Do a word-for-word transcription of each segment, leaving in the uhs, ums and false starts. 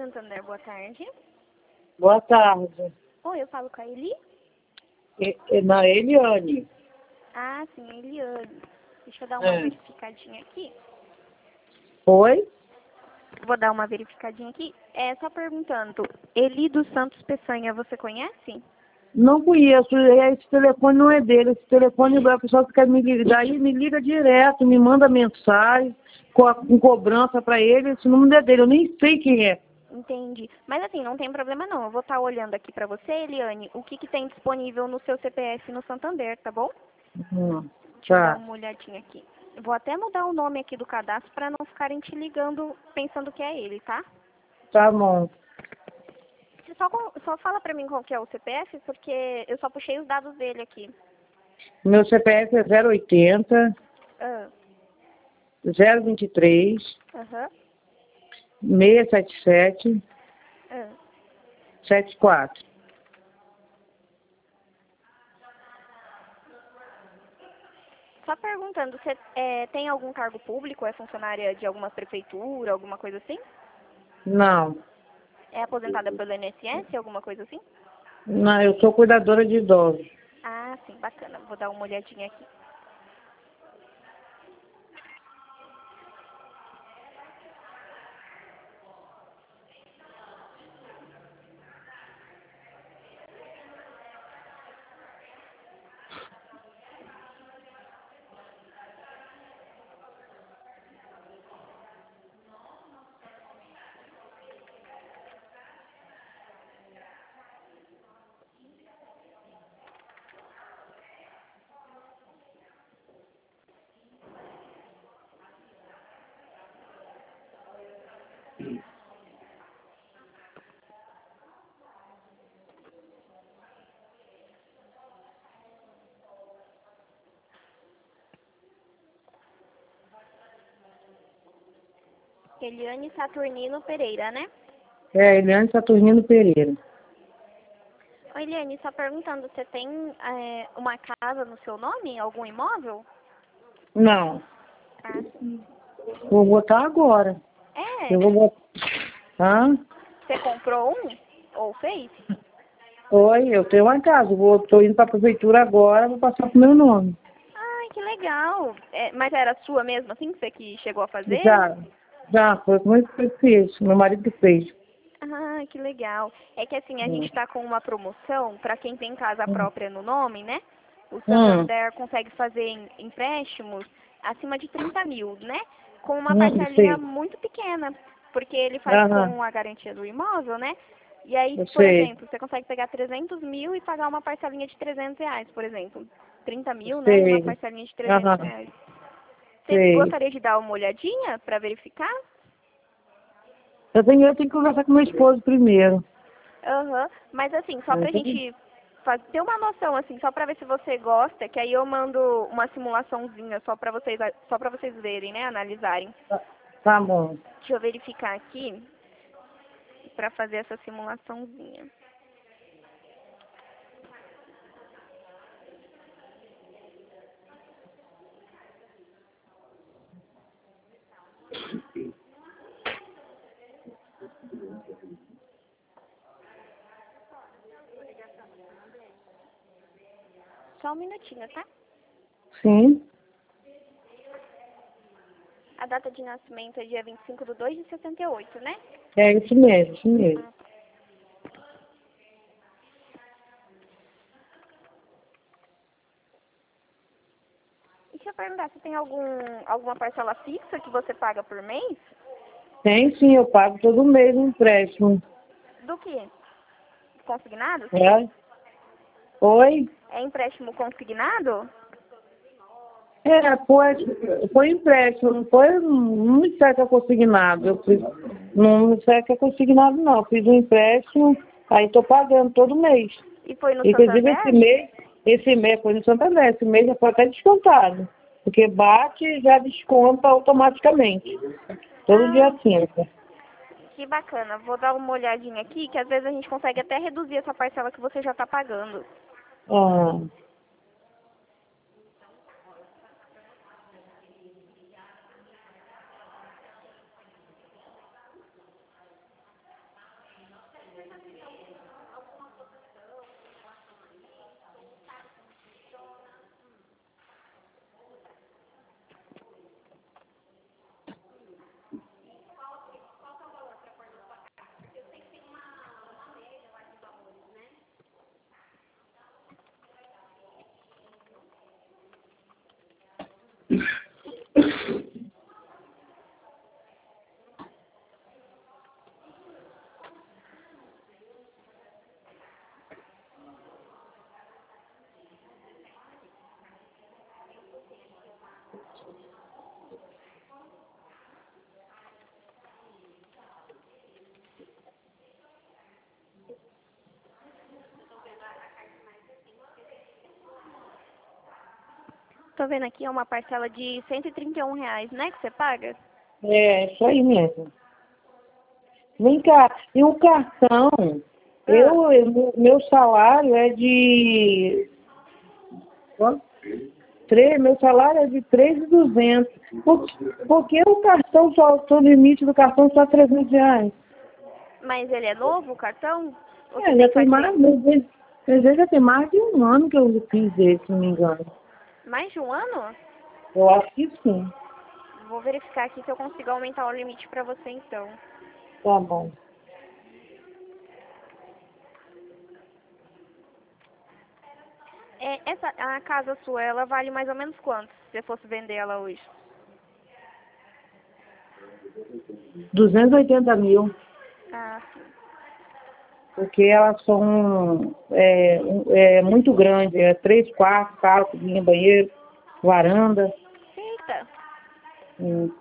Santander, boa tarde. Boa tarde. Oi, eu falo com a Eli? E, e, na Eliane. Ah, sim, a Eliane. Deixa eu dar uma É. verificadinha aqui. Oi? Vou dar uma verificadinha aqui. É, só perguntando, Eli dos Santos Peçanha, você conhece? Não conheço. Esse telefone não é dele. Esse telefone, a pessoa que quer me ligar, aí me liga direto, me manda mensagem com, com cobrança para ele. Esse número é dele. Eu nem sei quem é. Entendi. Mas assim, não tem problema não. Eu vou estar olhando aqui pra você, Eliane, o que, que tem disponível no seu C P F no Santander, tá bom? Hum, Deixa eu dar tá. uma olhadinha aqui. Eu vou até mudar o nome aqui do cadastro para não ficarem te ligando pensando que é ele, tá? Tá bom. Você só, con- só fala pra mim qual que é o C P F, porque eu só puxei os dados dele aqui. Meu C P F é zero oitenta, Ah, zero vinte e três, aham, seiscentos e setenta e sete, ah. setenta e quatro. Só perguntando, você é, tem algum cargo público? É funcionária de alguma prefeitura, alguma coisa assim? Não. É aposentada pelo I N S S, alguma coisa assim? Não, eu sou cuidadora de idosos. Ah, sim, bacana. Vou dar uma olhadinha aqui. Eliane Saturnino Pereira, né? É, Eliane Saturnino Pereira. Ô, Eliane, só perguntando, você tem é, uma casa no seu nome? Algum imóvel? Não. Ah, sim. Vou botar agora. É, Eu vou botar. Hã? você comprou um? Ou fez? Oi, eu tenho uma casa. Vou, tô indo para a prefeitura agora, vou passar pro meu nome. Ai, que legal. É, mas era sua mesmo, assim, você que chegou a fazer? Já, já, foi como que fez. Meu marido que fez. Ah, que legal. É que assim, a Hum. gente está com uma promoção para quem tem casa Hum. própria no nome, né? O Hum. Santander consegue fazer em- empréstimos acima de trinta mil, né? Com uma Hum, parcelinha sei. muito pequena, porque ele faz Aham, com a garantia do imóvel, né? E aí, eu por sei. exemplo, você consegue pegar trezentos mil e pagar uma parcelinha de trezentos reais, por exemplo. trinta Eu mil, né? E uma sei. parcelinha de trezentos Aham, reais. Você sei. gostaria de dar uma olhadinha para verificar? Eu tenho, eu tenho que conversar com meu esposo primeiro. Aham, mas assim, só Eu pra tenho- gente faz- ter uma noção, assim, só pra ver se você gosta, que aí eu mando uma simulaçãozinha só pra vocês, só pra vocês verem, né, analisarem. Tá, tá bom. Deixa eu verificar aqui pra fazer essa simulaçãozinha. Só um minutinho, tá? Sim, A data de nascimento é dia vinte e cinco de dois de sessenta e oito, né? é isso mesmo, isso mesmo. Ah, tá. E deixa eu perguntar, você tem algum, alguma parcela fixa que você paga por mês? Tem sim, eu pago todo mês um empréstimo. Do que? Consignado, sim? É? Oi? É empréstimo consignado? É, foi, foi empréstimo, não foi, não me sei que é consignado. Eu fiz, não me sei que é consignado, não. Eu fiz um empréstimo, aí estou pagando todo mês. E foi no Inclusive esse Santander? mês, esse mês foi no Santander, esse mês já foi até descontado. Porque bate e já desconta automaticamente. Todo dia Ah, assim. que bacana. Vou dar uma olhadinha aqui, que às vezes a gente consegue até reduzir essa parcela que você já está pagando. Ah, tô vendo aqui, é uma parcela de cento e trinta e um reais, né, que você paga? É, isso aí mesmo. Vem cá, e o cartão, Ah. eu, eu- meu salário é de... ó, três, meu salário é de três mil e duzentos. Por, por que o cartão, só, o limite do cartão só trezentos reais? Mas ele é novo, o cartão? Ou você É, tem já que tem fazer mais, às vezes às vezes já tem mais de um ano que eu fiz ele, se não me engano. mais de um ano? Eu acho que sim. Vou verificar aqui se eu consigo aumentar o limite pra você, então. Tá bom. É, essa, a casa sua, ela vale mais ou menos quanto, se você fosse vender ela hoje? duzentos e oitenta mil. Ah, sim. Porque elas são é, um- é, muito grandes. É três quartos, sala, cozinha, banheiro, varanda. Eita. Hum.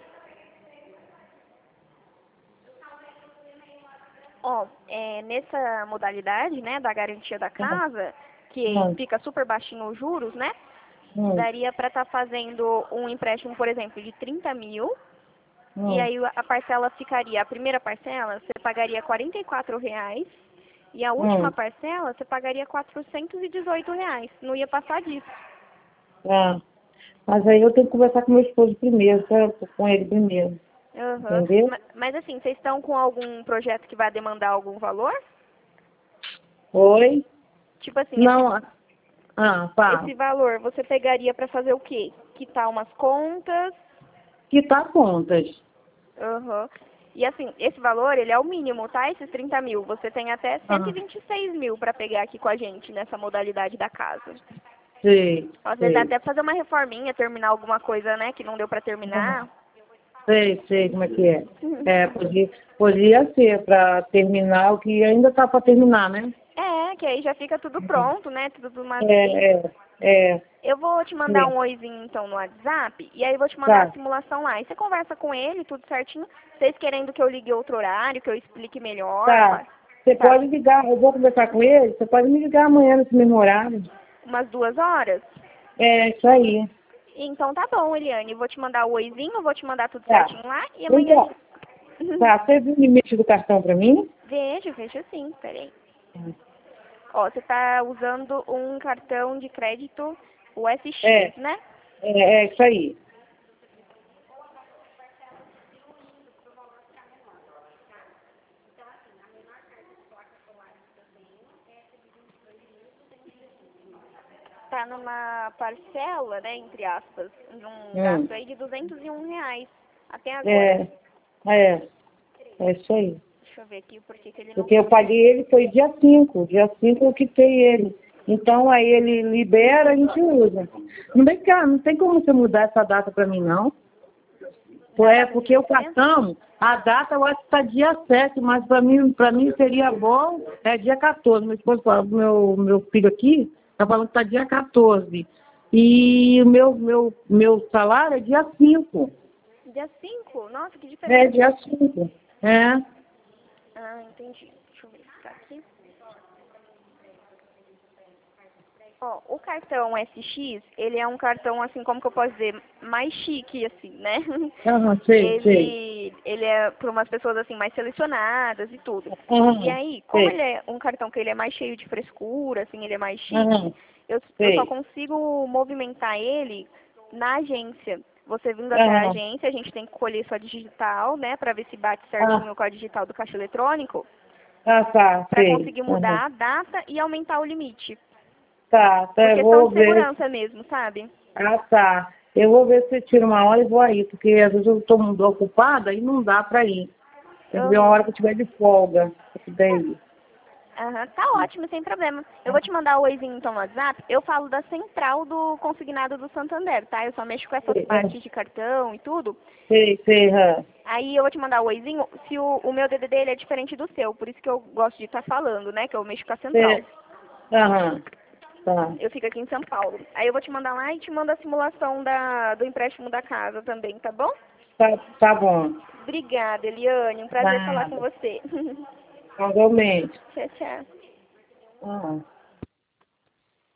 Ó, é, nessa modalidade, né, da garantia da casa, que Hum. fica super baixinho os juros, né, Hum. daria pra estar fazendo um empréstimo, por exemplo, de trinta mil, e Hum. aí a parcela ficaria, a primeira parcela, você pagaria quarenta e quatro reais, e a última Hum. parcela, você pagaria quatrocentos e dezoito reais. Não ia passar disso. Ah. Mas aí eu tenho que conversar com meu esposo primeiro, certo? Com ele primeiro. Aham. Entendeu? Ma- Mas assim, vocês estão com algum projeto que vai demandar algum valor? Oi? Tipo assim, esse, Não. Ah, esse fala. valor você pegaria pra fazer o quê? Quitar umas contas? Quitar contas. Aham. E assim, esse valor, ele é o mínimo, tá? Esses trinta mil. Você tem até cento e Ah, vinte e seis mil pra pegar aqui com a gente nessa modalidade da casa. sei, Às vezes dá sei. até pra fazer uma reforminha, terminar alguma coisa, né, que não deu pra Ah, terminar. sei, sei como é que é. É, podia, podia ser para terminar o que ainda tá para terminar, né? É, que aí já fica tudo pronto, né? Tudo de uma vez. É, é, é. Eu vou te mandar É. um oizinho então no WhatsApp e aí eu vou te mandar a Tá, simulação lá. E você conversa com ele, tudo certinho. Vocês querendo que eu ligue outro horário, que eu explique melhor, tá. fa- Você tá? pode ligar, eu vou conversar com ele, você pode me ligar amanhã nesse mesmo horário. Umas duas horas? É, isso aí. Então tá bom, Eliane. Eu vou te mandar o oizinho, vou te mandar tudo Tá. certinho lá e amanhã a Então, gente... tá, você viu o limite do cartão para mim? Vejo, vejo sim, peraí. Ó, você tá usando um cartão de crédito, o S X, É, né? é, é isso aí. Tá numa parcela, né, entre aspas, de um Hum. gasto aí de duzentos e um reais até agora. É, é, é isso aí. Deixa eu ver aqui o porquê que ele não Porque eu tá... paguei ele, foi dia cinco. Dia cinco eu quitei ele. Então aí ele libera, a gente usa. Não vem cá, não tem como você mudar essa data para mim, não. Da É data de porque o vencimento? cartão, a data eu acho que está dia sete, mas para mim, para mim seria bom, é dia quatorze. Meu esposo fala, meu, meu filho aqui está falando que está dia quatorze. E o meu, meu, meu salário é dia cinco. Dia cinco? Nossa, que É, diferença. dia cinco. É. Ah, entendi. Deixa eu verificar aqui. Ó, o cartão S X, ele é um cartão, assim, como que eu posso dizer, mais chique, assim, né? Aham, sei, sei. Ele, ele é para umas pessoas, assim, mais selecionadas e tudo. E Aham, aí, como ele sei. é um cartão que ele é mais cheio de frescura, assim, ele é mais chique, Aham, eu, eu só sei. consigo movimentar ele na agência. Você vindo até a Aham. agência, a gente tem que colher sua digital, né, para ver se bate Ah, certinho com a digital do caixa eletrônico, ah, tá, para sei. conseguir Aham. mudar a data e aumentar o limite. Tá, tá, Por eu questão vou de ver. segurança mesmo, sabe? Ah, tá. Eu vou ver se eu tiro uma hora e vou aí, porque às vezes eu estou muito ocupada e não dá para ir. Tem que ver uma Aham. hora que eu tiver de folga, pra poder ir. Aham, tá ótimo, sem problema. Eu vou te mandar o oizinho então no WhatsApp. Eu falo da central do consignado do Santander, tá? Eu só mexo com essas Sei, é, partes de cartão e tudo. sei, sei, aham. Aí eu vou te mandar o oizinho se o, o meu D D D ele é diferente do seu. Por isso que eu gosto de estar falando, né? Que eu mexo com a central. Sei, aham, tá. Eu fico aqui em São Paulo. Aí eu vou te mandar lá e te mando a simulação da, do empréstimo da casa também, tá bom? Tá, tá bom. Obrigada, Eliane. Um prazer falar com Nada. você. Igualmente. Tchau, tchau. Aham.